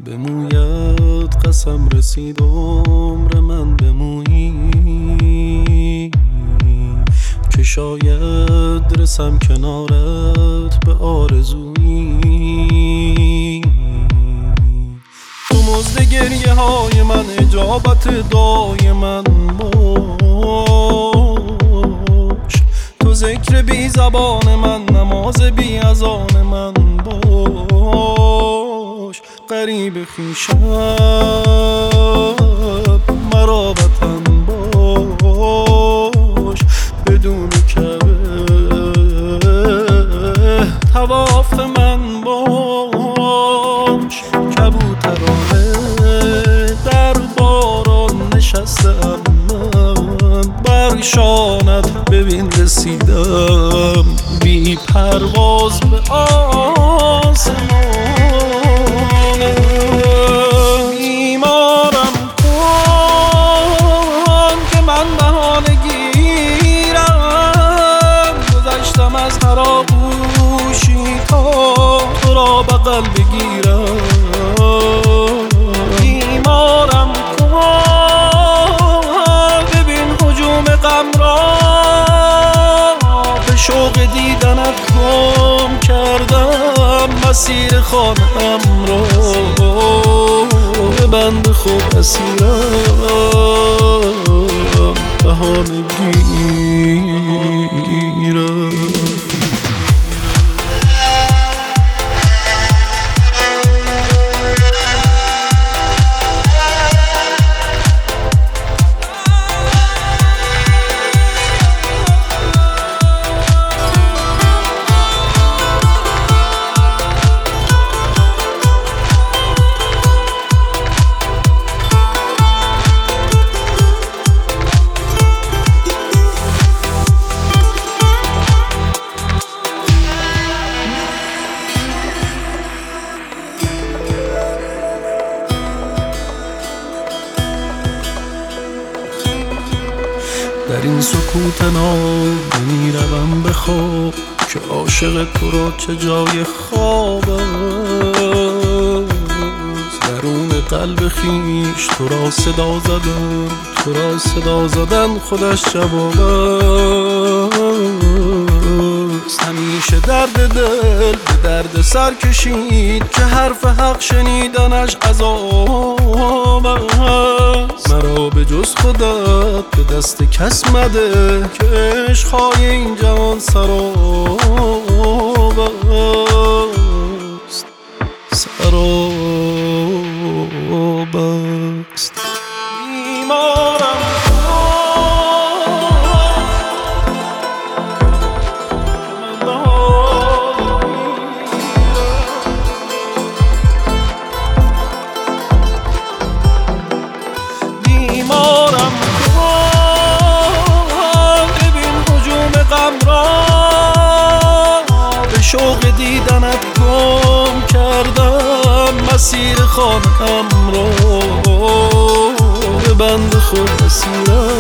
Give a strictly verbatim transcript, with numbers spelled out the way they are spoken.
به مویت قسم رسید عمر من بمویی که شاید رسم کنارت به آرزویی. تو مزد گریه های من، اجابت دعای من باش. تو ذکر بی زبان من، نماز بی اذان من باش. غریب خویشم مرا وطن باش. بدون کعبه طواف من باش. کبوترانه در باران نشستم من، بر شانت ببین رسیدم بی پرواز به آسمان. بیمارم کن که من بهانه گیرم، گذشتم از هر آغوشی تا تو را بغل بگیرم. بیمارم کن ببین هجوم غم را، به شوق دیدنت گم کردم مسیر خانم را. به بند خود اسیرم بهانه گیرم. در این سکوت ناب میروم به خواب، که عاشق تو را چه جای خواب است. درون قلب خیش تو را صدا زدن، تو را صدا زدن خودش جواب است. همیشه درد دل به درد سر کشید، که حرف حق شنیدنش عذاب است. مرا به جز خودت به دست کس مده، که عشقهای این جهان سراب است. سراب است. بیمارم بیمارم کن ببین هجوم غم را، به شوق دیدنت گم کردم مسیر خانم را. به بند خود اسیرم